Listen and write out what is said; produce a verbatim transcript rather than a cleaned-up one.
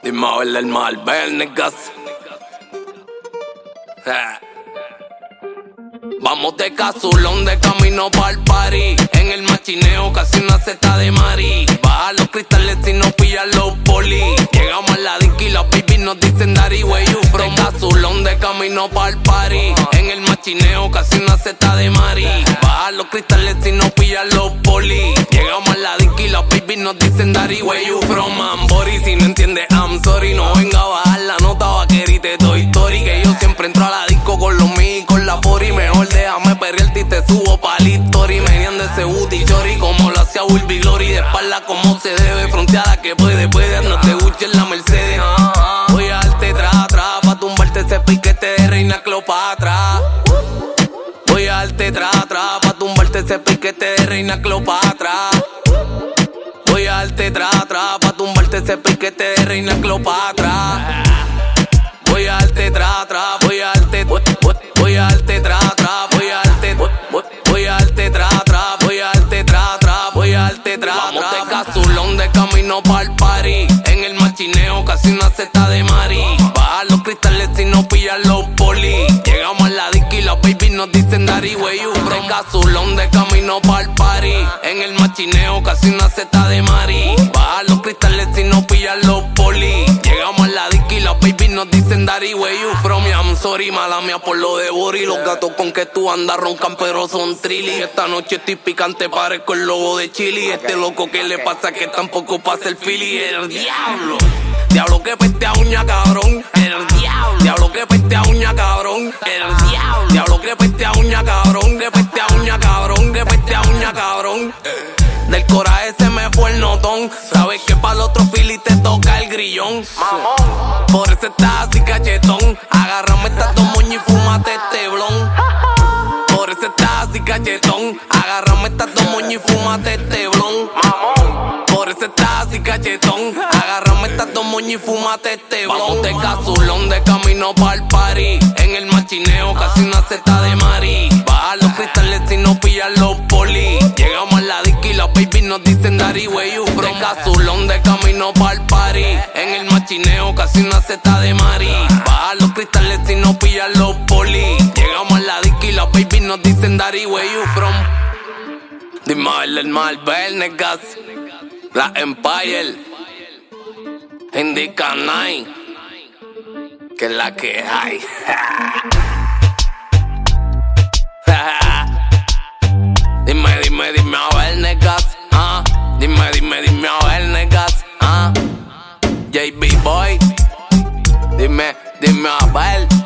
Dime a ver el Malver, niggas. Eh. Vamos de casulón de camino pa'l party. En el machineo casi una seta de mari. Baja los cristales y no pillan los polis. Llegamos a la disco y los babies nos dicen Daddy, where you from? De casulón de camino pa'l party. En el machineo casi una seta de mari. Baja los cristales y no pillan los polis. Llegamos a la disco y los babies nos dicen Daddy, where you from? Ambori, si no entiendes, I'm sorry. No venga a bajar la nota vaquera y te doy story. Que yo siempre entro a la disco con los míos y con la pori. Mejor déjame perrearte y te subo pa' la historia. Meneando ese booty chori como lo hacía Wilby Glory. De espalda como se debe, fronteada que puede, puede. No te guches la Mercedes. Voy a darte tra, tra, pa' tumbarte ese piquete de Reina Cleopatra. Voy a darte tra, tra, pa' tumbarte ese piquete de Reina Cleopatra. Voy a darte tra, tra, pa' tumbarte ese piquete de Reina Cleopatra. Voy a darte tra, tra, voy a darte, voy a darte tra, tra, voy a darte, voy a darte tra, tra, voy a darte tra, tra, voy a darte tra. Vamos de casulón de camino pa'l party. En el machineo casi una seta de mari. Baja los cristales y no pillan los polis. Llegamos a la disco y los babies nos dicen Daddy, where you from? De casulón de camino pa'l party. En el machineo casi una seta de mari. Baja los cristales y no pillan los polis. Llegamos a la disco y los babies nos dicen Daddy, where you from? I'm sorry, mala mía por lo de Bori. Los gatos con que tú andas roncan pero son trilly. Esta noche estoy picante, parezco el logo de Chili. Este loco que le pasa que tampoco pasa el Philly. El diablo, diablo que peste a uña cabrón. El diablo, diablo que peste a uña cabrón. El diablo, diablo que peste a uña cabrón. Que peste a uña cabrón, que peste a uña cabrón. Del coraje se me fue el notón. Sabes que para el otro Philly te toca el grillón. Mamón, por eso estás así cachetón. Agárrame estas dos moñas y fúmate este blon. Por eso estás así cachetón. Agárrame estas dos moñas y fúmate este blon. Mamón, por eso estás así cachetón. Agárrame estas dos moñas y fúmate este blon. Vamos de casulón de camino pa'l party. En el machineo casi una seta de mari. Baja los cristales y no pillan los polis. Llegamos a la disco y los babies nos dicen Daddy, where you from? De casulón de camino pa'l party. En el machineo casi una seta de mari. Baja los cristales y no pillan los polis. Llegamos a la disco y los babies nos dicen Daddy, where you from? Dime a ver el Malver, niggas. La Empire Indica Nine, que es la que hay. Dime, dime, dime a ver, niggas. Ah, dime, dime, dime a ver, niggas. Ah, J B Boy. Dime, dime a ver.